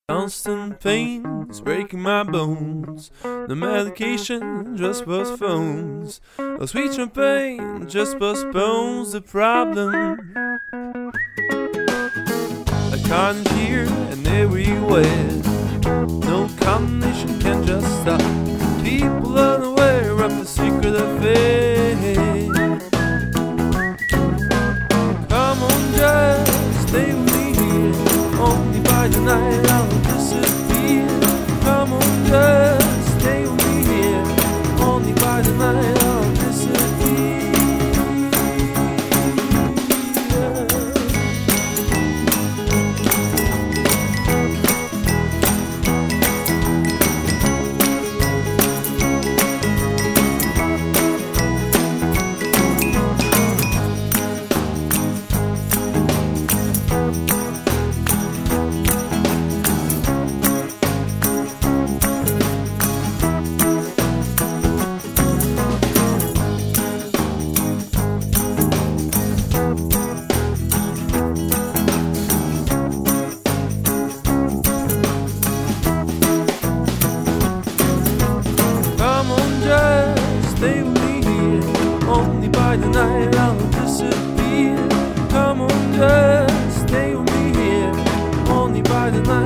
Constant pain is breaking my bones. The medication just postpones. A sweet champagne just postpones the problem. A cotton here and everywhere. No combination can just stop. People unaware of the secret affair. Come on, just stay with me here. Only by the night I'll disappear. Come on, just stay with me here. Only by the night I'll disappear. Stay with me here. Only by the night I'll disappear. Come on, just stay with me here. Only by the night